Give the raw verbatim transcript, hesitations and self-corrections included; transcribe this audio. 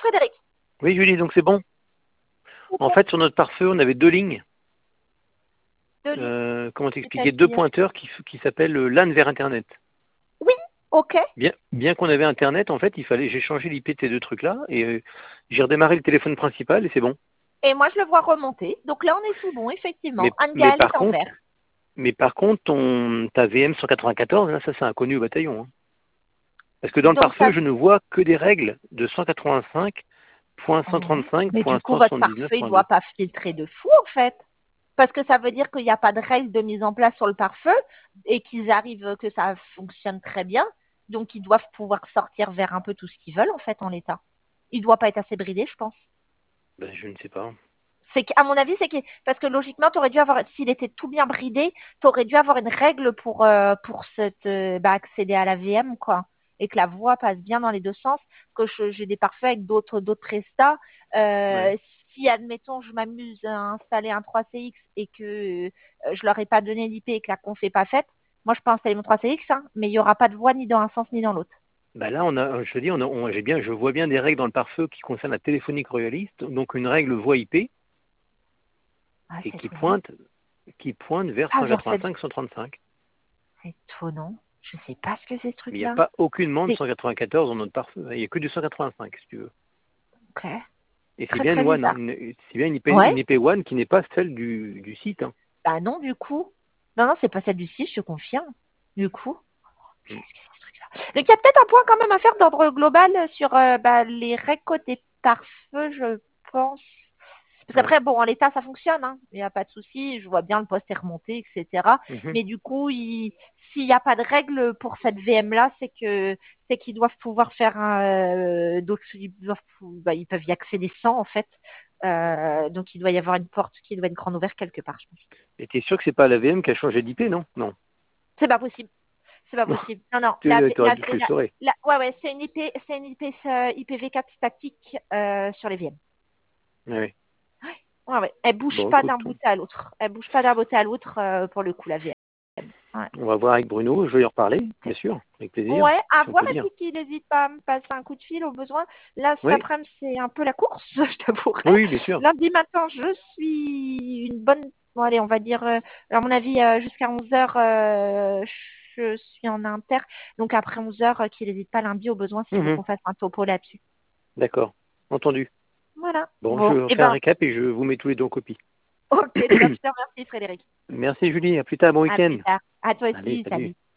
Frédéric. Oui, Julie, donc c'est bon. En fait, sur notre pare-feu, on avait deux lignes. Deux lignes. Euh, comment t'expliquer? Deux pointeurs qui, qui s'appellent LAN vers Internet. Oui, ok. Bien, bien qu'on avait Internet, en fait, il fallait, j'ai changé l'I P de ces deux trucs-là et euh, j'ai redémarré le téléphone principal et c'est bon. Et moi, je le vois remonter. Donc là, on est tout bon, effectivement. Mais, mais Anne-Gaëlle par est en contre, vert. mais par contre, ton, ta V M cent quatre-vingt-quatorze, là, ça c'est inconnu au bataillon. Hein. Parce que dans le Donc, pare-feu, ça... je ne vois que des règles de cent quatre-vingt-cinq point cent trente-cinq Mais du point coup, cent votre soixante-dix-neuf pare-feu, il ne point doit deux. pas filtrer de fou, en fait. Parce que ça veut dire qu'il n'y a pas de règles de mise en place sur le pare-feu et qu'ils arrivent, que ça fonctionne très bien. Donc, ils doivent pouvoir sortir vers un peu tout ce qu'ils veulent, en fait, en l'état. Il ne doit pas être assez bridé, je pense. Ben, je ne sais pas. C'est qu'à mon avis, c'est que parce que logiquement, tu aurais dû avoir, s'il était tout bien bridé, tu aurais dû avoir une règle pour euh, pour cette, euh, bah, accéder à la V M, quoi, et que la voix passe bien dans les deux sens. Que je- j'ai des parfaits avec d'autres d'autres prestats. Euh, Ouais. Si admettons, je m'amuse à installer un trois C X et que euh, je leur ai pas donné l'I P et que la conf est pas faite, moi je peux installer mon trois C X, hein, mais il y aura pas de voix ni dans un sens ni dans l'autre. Bah là, on a, je te dis, on a, on- j'ai bien, je vois bien des règles dans le pare-feu qui concernent la téléphonique royaliste, donc une règle voix I P Ah, et c'est qui étonnant. pointe, qui pointe vers Ah, genre c'est cent quatre-vingt-cinq cent trente-cinq. c'est étonnant. Je sais pas ce que c'est ce Mais il n'y a truc-là. pas aucunement de C'est cent quatre-vingt-quatorze dans notre pare-feu. Il n'y a que du cent quatre-vingt-cinq, si tu veux. ok. Et c'est Très bien très une one, hein, bizarre. une- c'est bien une I P, Ouais. une I P one qui n'est pas celle du, du site. Hein. Bah non, du coup. Non, non, c'est pas celle du site, je confirme. Du coup. Mm. Qu'est-ce que c'est ce truc-là? Donc il y a peut-être un point quand même à faire d'ordre global sur euh, bah, les règles côté pare-feu, je pense. Parce Ouais. qu'après, bon, en l'état, ça fonctionne, hein. Il n'y a pas de souci. Je vois bien le poste est remonté, et cetera. Mhm. Mais du coup, il... s'il n'y a pas de règle pour cette V M-là, c'est que c'est qu'ils doivent pouvoir faire un... euh, donc, ils, doivent... bah, ils peuvent y accéder sans, en fait. Euh, donc, il doit y avoir une porte qui doit être grande ouverte quelque part, je pense. Et t'es sûr que c'est pas la V M qui a changé d'I P, non? Non. C'est pas possible. C'est pas Non. possible. Non, non. Tu La, l'aurais- V- t'aurais la, dû- tu le la, saurais. la- ouais, ouais, c'est une I P, c'est une I P, euh, I P v quatre statique euh, sur les V M. Ouais. Ouais, ouais. Elle bouge Bon, pas écoute, d'un bout à l'autre. Elle bouge pas d'un bout à l'autre euh, pour le coup, la V M. Ouais. on va voir avec Bruno. Je vais lui reparler, bien sûr, avec plaisir, Ouais, à si on voir peut et dire. puis qu'il n'hésite pas à me passer un coup de fil au besoin. Là, cet Oui, après-midi, c'est un peu la course, je t'avouerai. oui, bien sûr. Lundi matin, je suis une bonne, bon, allez, on va dire, euh, à mon avis, euh, jusqu'à onze heures, euh, je suis en inter. Donc après onze heures, euh, qu'il n'hésite pas lundi au besoin s'il veut Mhm. qu'on fasse un topo là-dessus. D'accord. Entendu. Voilà. Bon, Bon, je eh fais un ben, récap et je vous mets tous les deux en copie. ok, top, je te remercie, Frédéric. Merci Julie, à plus tard, bon À week-end. plus tard. À toi Allez, aussi, salut. salut.